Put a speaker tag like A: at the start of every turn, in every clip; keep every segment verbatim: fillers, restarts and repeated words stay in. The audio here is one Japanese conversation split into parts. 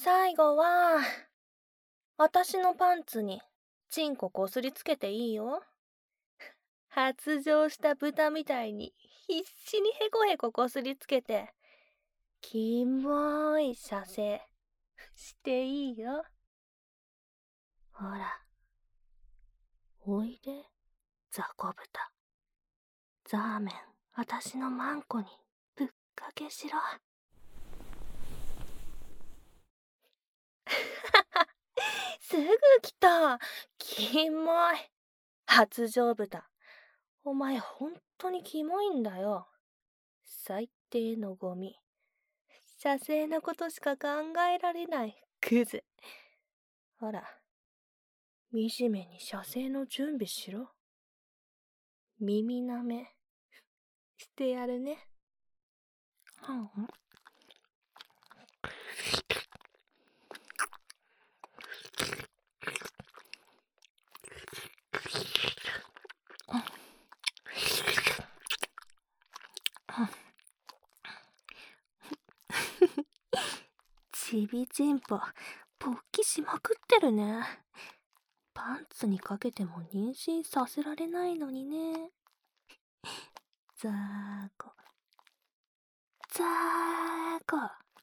A: 最後は、私のパンツにチンコこすりつけていいよ。発情した豚みたいに必死にヘコヘコこすりつけて、キモい射精していいよ。ほら、おいで、ザコブタ。ザーメン、私のマンコにぶっかけしろ。すぐ来た。キモい。発情豚。お前ほんとにキモいんだよ。最低のゴミ。射精のことしか考えられないクズ。ほら、惨めに射精の準備しろ。耳なめしてやるね。うん。ちびちんぽ、勃起しまくってるね。パンツにかけても妊娠させられないのにね。ザーコ。ザーコ。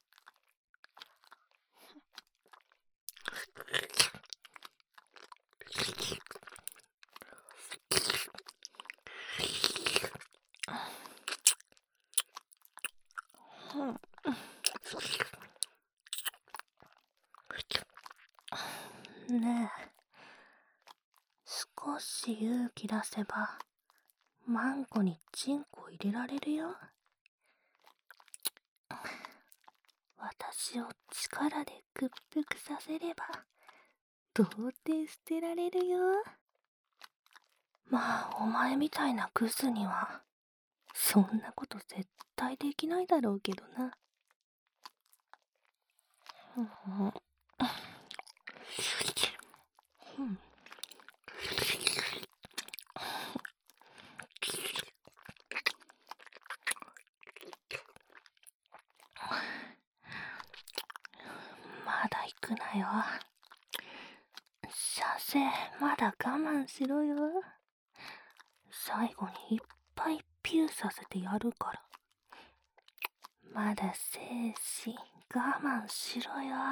A: ねえ、少し勇気出せばマンコにチンコ入れられるよ。私を力で屈服させれば到底捨てられるよ。まあお前みたいなクズにはそんなこと絶対できないだろうけどな。まだ行くなよ。射精まだ我慢しろよ。最後にいっぱいピューさせてやるから。まだ精子我慢しろよ。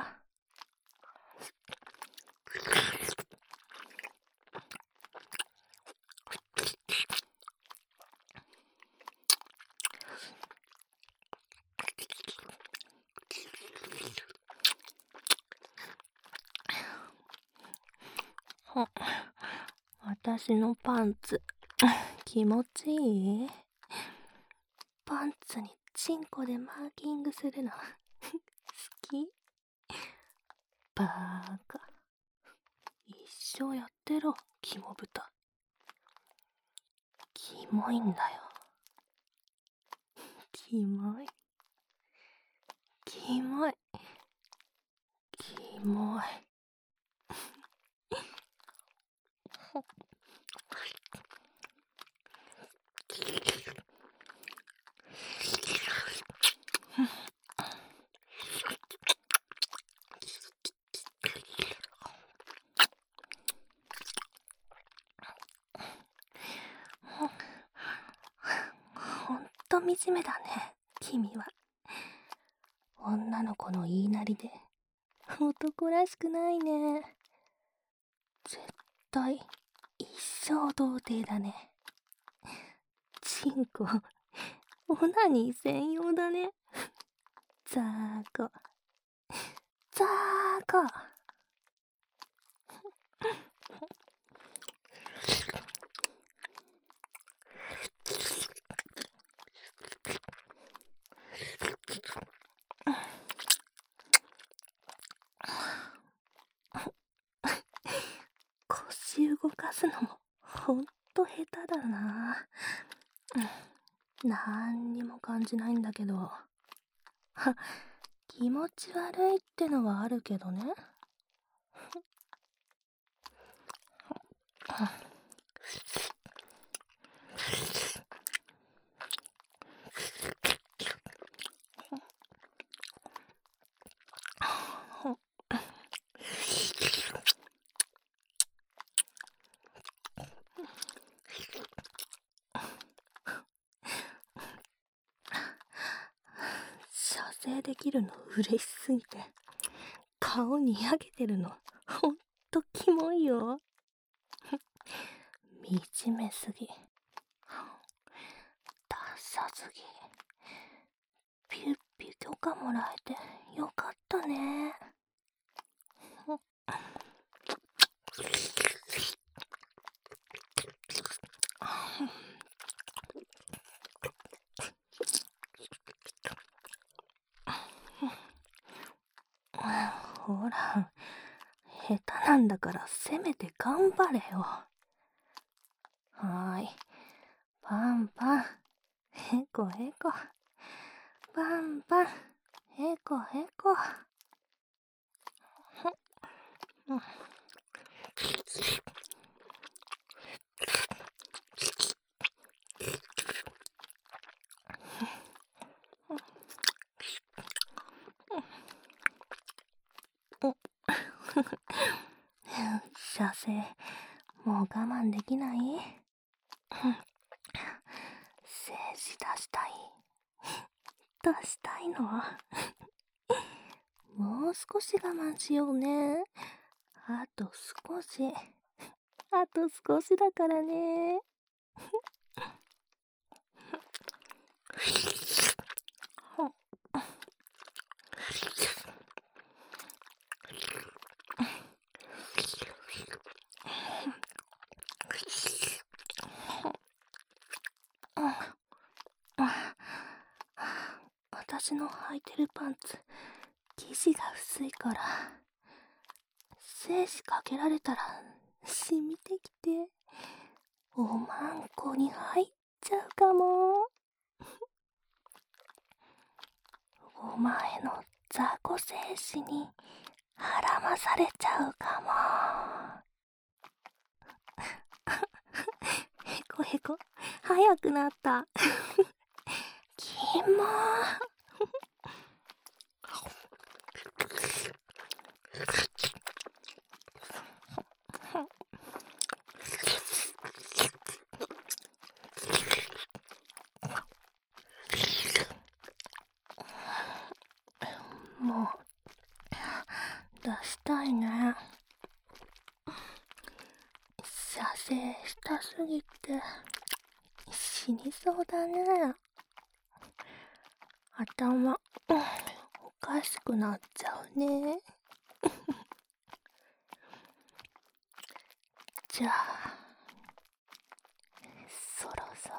A: 私のパンツ気持ちいい？パンツにチンコでマーキングするの好き？バーカ。一生やってろ、キモ豚。キモいんだよ。キモい。キモい。キモい。ほんと惨めだね、君は。女の子の言いなりで男らしくないね。絶対一生童貞だね。チンコオナニー専用だね。ザーコザーコ。腰動かすのもほんと下手だな。なんにも感じないんだけど。は、気持ち悪いってのはあるけどね。 きるの嬉しすぎて、顔にやけてるの。ほんとキモいよ。惨めすぎ。ダサすぎ。ピュッピュ許可もらえてよかったね。ほら、下手なんだからせめて頑張れよ。はーい。パンパン、へこへこ。パンパン、へこへこ。射精、もう我慢できない？精子出したい。出したいの？もう少し我慢しようね。あと少し。あと少しだからね。私の履いてるパンツ、生地が薄いから、精子かけられたら染みてきて、おまんこに入っちゃうかも。お前の雑魚精子に絡まされちゃうかも。へこへこ、早くなった。キモー。もう出したいね。射精したすぎて死にそうだね。頭おかしくなっちゃうね。じゃあそろそろ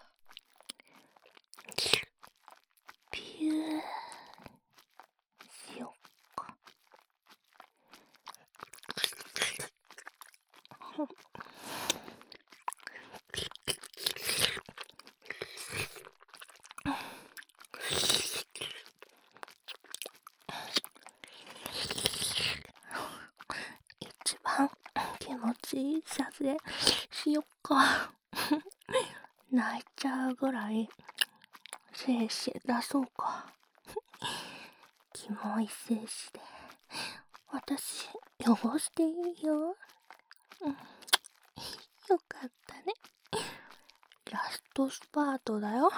A: ピューしよっか。一番気持ちいい射精しよっか。泣いちゃうぐらい精子出そうか。キモい精子で私汚していいよ。うん、よかったね。ラストスパートだよ。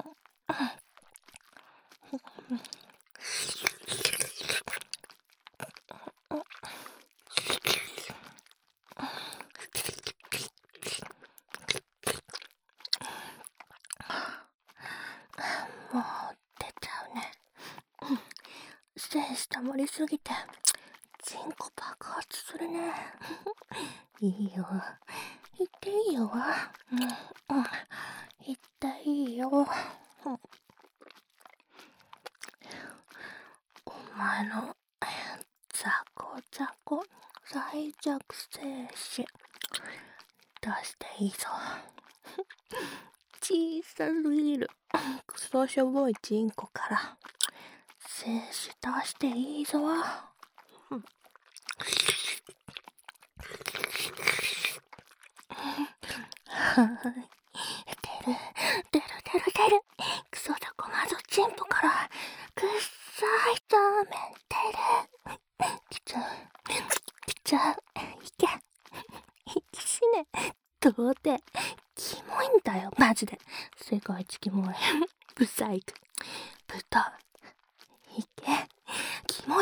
A: もう出ちゃうね。精子溜まりすぎてチンコ爆発するね。いいよ、言っていいよ。うん、うん、言っていいよ。お前のザコザコ最弱精子出していいぞ。小さすぎるクソしょぼいチンコから精子出していいぞ。うん、はい、出る出る出る出る。クソザコまずチンポからくっさいザーメン出る。きつきちゃう。いけ息しね。どうてキモいんだよマジで。世界一キモいブサイク。豚いけ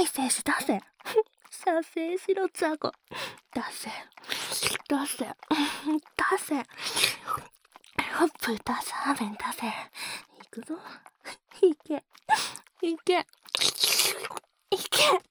A: 重い精子出せ。射精しろ、ザコ。出せ。出せ。出せ。豚サーメン出せ。いくぞ。いけ。いけ。いけ。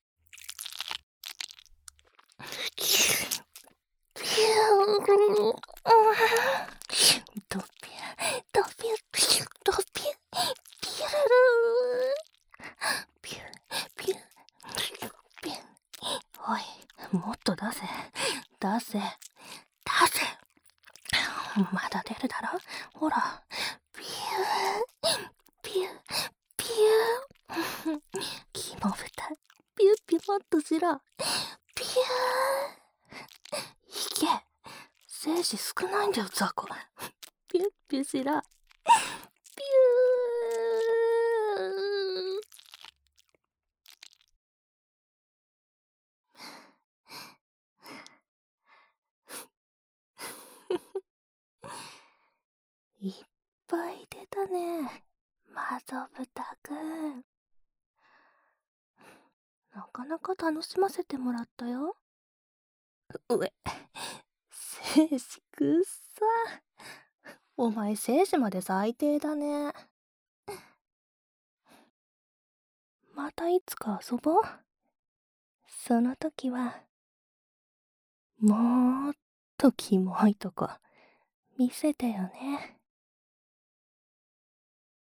A: ドピュドピュドピュピュルルピュピュピュ。おい、もっと出せ出せ出せ。まだ出るだろ。ほら、ピュピュピュ。キモ豚、ピュピュもっとしろ。ピュー。いけ。精子少ないんだよ、ザコ。ピュッピュしろ。ピュー。いっぱい出たね、マゾブタくん。なかなか楽しませてもらったよ。うえ、精子くっさ。お前精子まで最低だね。またいつか遊ぼう。その時はもっとキモいとこ見せてよね。